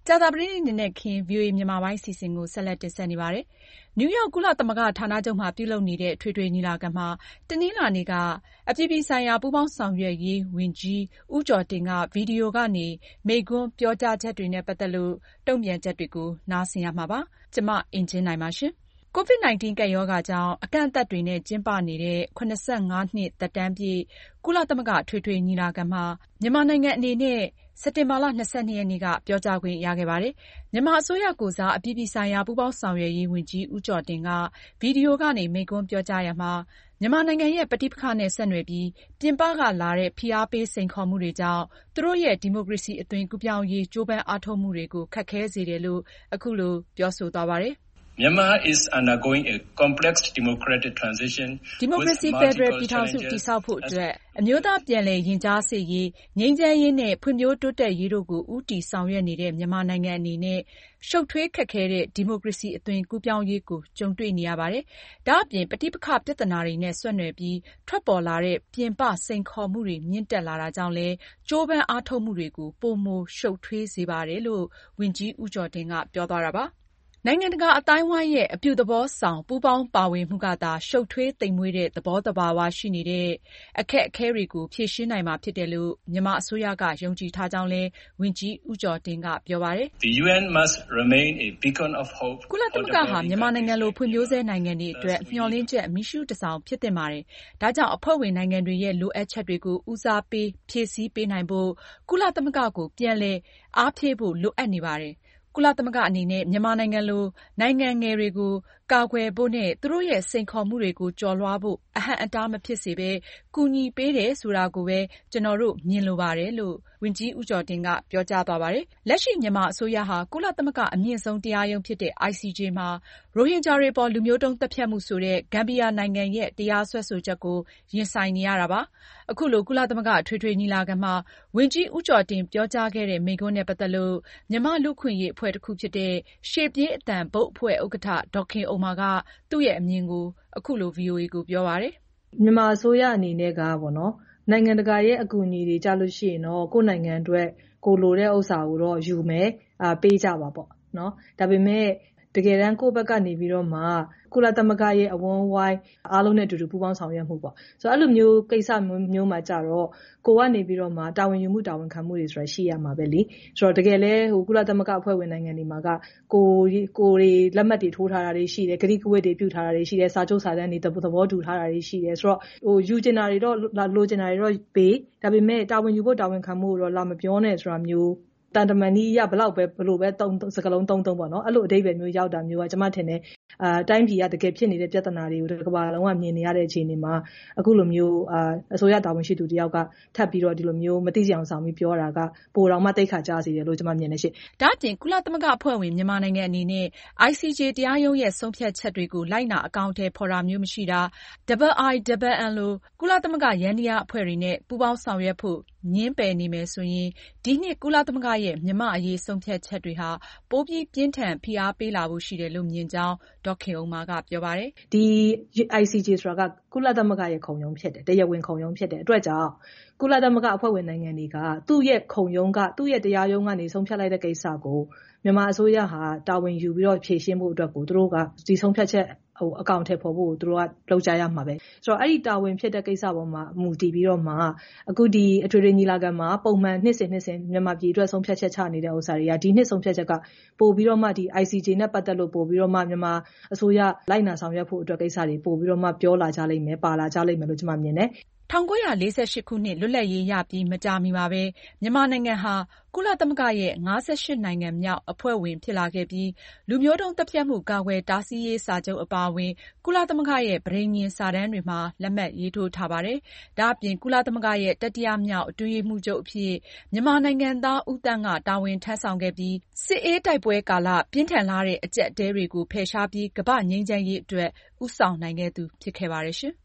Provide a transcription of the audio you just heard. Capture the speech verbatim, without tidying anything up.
ကြာသပတေးနေ့နဲ့ခင် ဗွီအိုအေမြန်မာပိုင်းအစီအစဉ်ကိုဆက်လက်တင်ဆက်နေပါတယ်။ နယူးယောက် ကုလသမဂ္ဂဌာနချုပ်မှာပြုလုပ်နေတဲ့ အထွေထွေညီလာခံမှာ တနင်္လာနေ့က အပြည်ပြည်ဆိုင်ရာပူးပေါင်းဆောင်ရွက်ရေးဝန်ကြီး ဦးကျော်တင်က ဗွီဒီယိုကနေ မိန့်ခွန်းပြောကြားချက်တွေနဲ့ ပတ်သက်လို့ တုံ့ပြန်ချက်တွေကို နားဆင်ရမှာပါ။ မအင်ကြင်းနိုင်က အပြည့်အစုံကို တင်ပြပေးထားပါတယ်။ ကိုဗစ်-၁၉ ကပ်ရောဂါကြောင့် အကန့်အသတ်တွေနဲ့ကျင်းပနေတဲ့ ၇၅ နှစ်သက်တမ်းပြည့် ကုလသမဂ္ဂအထွေထွေညီလာခံမှာ မြန်မာနိုင်ငံအနေနဲ့ စက်တင်ဘာလ ၂၂ ရက်နေ့က ပြောကြားခွင့်ရခဲ့ပါတယ်။ မြန်မာအစိုးရကိုယ်စား အပြည်ပြည်ဆိုင်ရာပူးပေါင်းဆောင်ရွက်ရေးဝန်ကြီး ဦးကျော်တင်က ဗွီဒီယိုကနေ မိန့်ခွန်းပြောကြားရာမှာ မြန်မာနိုင်ငံရဲ့ ပဋိပက္ခနဲ့ဆက်နွယ်ပြီး ပြင်ပကလာတဲ့ ဖိအားပေးစိန်ခေါ်မှုတွေကြောင့် သူတို့ရဲ့ ဒီမိုကရေစီအသွင်ကူးပြောင်းရေး ကြိုးပမ်းအားထုတ်မှုတွေကို ခက်ခဲစေတယ်လို့ အခုလို ပြောဆိုသွားပါတယ်။ Myanmar is undergoing a complex democratic transition ဒီမိုကရေစီဖက်ဒရယ်ပြည်ထောင်စုတည်ဆောက်ဖို့အတွက် အမျိုးသားပြန်လည်ရင်ကြားစေ့ရေး၊ ငြိမ်းချမ်းရေးနဲ့ ဖွံ့ဖြိုးတိုးတက်ရေးတို့ကို ဦးတည်ဆောင်ရွက်နေတဲ့ မြန်မာနိုင်ငံအနေနဲ့ ရှုပ်ထွေးခက်ခဲတဲ့ ဒီမိုကရေစီအသွင်ကူးပြောင်းရေးကို ကြုံတွေ့နေရပါတယ်။ ဒါအပြင် ပဋိပက္ခပြဿနာတွေနဲ့ဆက်နွယ်ပြီး ထွက်ပေါ်လာတဲ့ ပြင်ပစိန်ခေါ်မှုတွေမြင့်တက်လာတာကြောင့်လည်း ကြိုးပမ်းအားထုတ်မှုတွေကို ပိုမိုရှုပ်ထွေးစေပါတယ်လို့ ဝန်ကြီးဦးကျော်တင်က ပြောသွားတာပါ။ နိုင်ငံတကာအသိုင်းအဝိုင်းရဲ့ အပြုသဘောဆောင် ပူးပေါင်းပါဝင်မှုကသာ ရှုပ်ထွေးသိမ်မွေ့တဲ့ သဘောသဘာဝရှိနေတဲ့ အခက်အခဲတွေကို ဖြေရှင်းနိုင်မှာဖြစ်တယ်လို့ မြန်မာအစိုးရက ယုံကြည်ထားကြောင်းလည်း ဝန်ကြီးဦးကျော်တင်က ပြောပါတယ်။ The ယူ အန် must remain a beacon of hope ကုလသမဂ္ဂဟာ မြန်မာနိုင်ငံလို ဖွံ့ဖြိုးဆဲနိုင်ငံတွေအတွက် မျှော်လင့်ချက်မီးရှုးတန်ဆောင်ဖြစ်သင့်ပါတယ်။ ဒါကြောင့် အဖွဲ့ဝင်နိုင်ငံတွေရဲ့ လိုအပ်ချက်တွေကို ဦးစားပေးဖြည့်ဆည်းပေးနိုင်ဖို့ ကုလသမဂ္ဂကို ပြန်လည်အားဖြည့်ဖို့ လိုအပ်နေပါတယ်။ ကုလသမဂ္ဂအနေနဲ့ မြန်မာနိုင်ငံလို နိုင်ငံငယ်တွေကို ကာကွယ်ဖို့နဲ့ သူတို့ရဲ့ စိန်ခေါ်မှုတွေကို ကျော်လွှားဖို့ အဟန့်အတားမဖြစ်စေဘဲ ကူညီပေးတယ်ဆိုတာကိုပဲ ကျနော်တို့ မြင်လိုပါတယ်လို့ ဝန်ကြီးဦးကျော်တင်က ပြောကြားသွားပါတယ်။ လက်ရှိ မြန်မာအစိုးရဟာ ကုလသမဂ္ဂအမြင့်ဆုံးတရားရုံးဖြစ်တဲ့ အိုင်စီဂျေ မှာ ရိုဟင်ဂျာတွေအပေါ် လူမျိုးတုန်းသတ်ဖြတ်မှုဆိုတဲ့ ဂမ်ဘီယာနိုင်ငံရဲ့ တရားစွဲဆိုချက်ကို ရင်ဆိုင်နေရတာပါ။ အခုလို ကုလသမဂ္ဂအထွေထွေညီလာခံမှာ ဝန်ကြီးဦးကျော်တင်ပြောကြားခဲ့တဲ့ မိန့်ခွန်းနဲ့ပတ်သက်လို့ မြန်မာ့လူ့အခွင့်အရေးအဖွဲ့တခုဖြစ်တဲ့ ရှေ့ပြေးအသံ ဘုတ်အဖွဲ့ဥက္ကဌ ဒေါ်ခင်ဥမ္မာက သူ့ရဲ့အမြင်ကို အခုလို ဗွီအိုအေကိုပြောပါတယ်။ မြန်မာအစိုးရအနေနဲ့ကပေါ့နော် နိုင်ငံတကာရဲ့အကူအညီတွေကျလို့ရှိရင်တော့ ကိုယ့်နိုင်ငံအတွက် ကိုယ်လိုတဲ့ဥစ္စာကိုတော့ယူမယ်၊ ပေးကြပါပေါ့နော်။ ဒါပေမဲ့ တကယ်တမ်းကိုယ့်ဘက်ကနေပြီးတော့မှ ကုလသမဂ္ဂရဲ့အဝန်းအဝိုင်းအားလုံးနဲ့အတူတူပူးပေါင်းဆောင်ရွက်မှုပေါ့။ ဆိုတော့ အဲ့လိုမျိုးကိစ္စမျိုးမှာကျတော့ ကိုယ်ကနေပြီးတော့မှ တာဝန်ယူမှုတာဝန်ခံမှုတွေဆိုတာရှိရမှာပဲလေ။ ဆိုတော့ တကယ်လည်း ကုလသမဂ္ဂအဖွဲ့ဝင်နိုင်ငံတွေမှာက ကိုယ်တွေလက်မှတ်တွေထိုးထားတာတွေရှိတယ်။ ကတိကဝတ်တွေပြုထားတာတွေရှိတယ်။ စာချုပ်စာတမ်းတွေသဘောတူထားတာတွေရှိတယ်။ ဆိုတော့ ယူချင်တာတွေတော့ လိုချင်တာတွေတော့ပေး ဒါပေမဲ့ တာဝန်ယူဖို့တာဝန်ခံဖို့ကိုတော့ လာမပြောနဲ့ဆိုတာမျိုး သံတမန်နည်းအရ ဘယ်လောက်ပဲ ဘယ်လိုပဲစကားလုံးသုံးသုံးပေါ့နော်။ အဲ့လိုအဓိပ္ပါယ်မျိုးရောက်တာမျိုးက ကျမထင်တယ် တိုင်းပြည်ကတကယ်ဖြစ်နေတဲ့ပြဿနာတွေကို တကမ္ဘာလုံးကမြင်နေရတဲ့အခြေအနေမှာ အခုလိုမျိုးအစိုးရတာဝန်ရှိသူတယောက်က ထပ်ပြီးတော့ ဒီလိုမျိုးမသိချင်ယောင်ဆောင်ပြီးပြောတာက ပိုတောင်မှသိက္ခာကျစေတယ်လို့ ကျမမြင်တယ်ရှင့်။ ဒါအပြင် ကုလသမဂ္ဂအဖွဲ့ဝင်မြန်မာနိုင်ငံအနေနဲ့ အိုင်စီဂျေ တရားရုံးရဲ့ဆုံးဖြတ်ချက်တွေကို လိုက်နာအကောင်အထည်ဖော်တာမျိုးမရှိတာ၊ IIMM လို ကုလသမဂ္ဂယန္တရားအဖွဲ့တွေနဲ့ ပူးပေါင်းဆောင်ရွက်ဖို့ ငြင်းပယ်နေမယ်ဆိုရင် ဒီနှစ် ကုလသမဂ္ဂရဲ့ မြန်မာ့အရေးဆုံးဖြတ်ချက်တွေဟာ ပိုပြီးပြင်းထန်ဖိအားပေးလာဖို့ရှိတယ်လို့ မြင်ကြောင်း ဒေါ်ခင်ဥမ္မာက ပြောပါတယ်။ ဒီ အိုင်စီဂျေ ဆိုတာက ကုလသမဂ္ဂရဲ့ခုံရုံးဖြစ်တယ်။ တရားဝင်ခုံရုံးဖြစ်တဲ့အတွက်ကြောင့် ကုလသမဂ္ဂအဖွဲ့ဝင်နိုင်ငံတွေက သူ့ရဲ့ခုံရုံးက သူ့ရဲ့တရားရုံးကနေဆုံးဖြတ်လိုက်တဲ့ကိစ္စကို မြန်မာအစိုးရဟာ တာဝန်ယူပြီးတော့ဖြေရှင်းဖို့အတွက်ကို သူတို့က ဒီဆုံးဖြတ်ချက်အကောင်အထည်ဖော်ဖို့ကို သူတို့ကလုပ်ကြရမှာပဲ။ ဆိုတော့ အဲ့ဒီတာဝန်ဖြစ်တဲ့ကိစ္စပေါ်မှာမူတည်ပြီးတော့မှ အခုဒီအထွေထွေညီလာခံမှာ ပုံမှန်နှစ်စဉ်နှစ်စဉ်မြန်မာပြည်အတွက်ဆုံးဖြတ်ချက်ချနေတဲ့ဥစ္စာတွေက ဒီနှစ်ဆုံးဖြတ်ချက်က ပိုပြီးတော့မှ ဒီ အိုင်စီဂျေ နဲ့ပတ်သက်လို့ပိုပြီးတော့မှ မြန်မာအစိုးရလိုက်နာဆောင်ရွက်ဖို့အတွက်ကိစ္စတွေပိုပြီးတော့မှပြောလာကြလိမ့်မယ်။ ပါလာကြလိမ့်မယ်လို့ ကျမမြင်တယ်။၁၉၄၈ ခုနှစ် လွတ်လပ်ရေးရပြီးမကြာမီမှာပဲ မြန်မာနိုင်ငံဟာ ကုလသမဂ္ဂရဲ့ ၅၈ နိုင်ငံမြောက်အဖွဲ့ဝင်ဖြစ်လာခဲ့ပြီး လူမျိုးတုန်းသတ်ဖြတ်မှု ကာကွယ်တားဆီးရေးစာချုပ်အပါအဝင် ကုလသမဂ္ဂရဲ့ ပဋိညာဉ်စာတမ်းတွေမှာ လက်မှတ်ရေးထိုးထားပါတယ်။ ဒါအပြင် ကုလသမဂ္ဂရဲ့ တတိယမြောက်အတွင်းရေးမှူးချုပ်အဖြစ် မြန်မာနိုင်ငံသား ဦးသန်းက တာဝန်ထမ်းဆောင်ခဲ့ပြီး စစ်အေးတိုက်ပွဲကာလ ပြင်းထန်လှတဲ့အကျပ်အတည်းတွေကို ဖယ်ရှားပြီး ကမ္ဘာ့ငြိမ်းချမ်းရေးအတွက် ဦးဆောင်နိုင်ခဲ့သူဖြစ်ခဲ့ပါတယ်ရှင်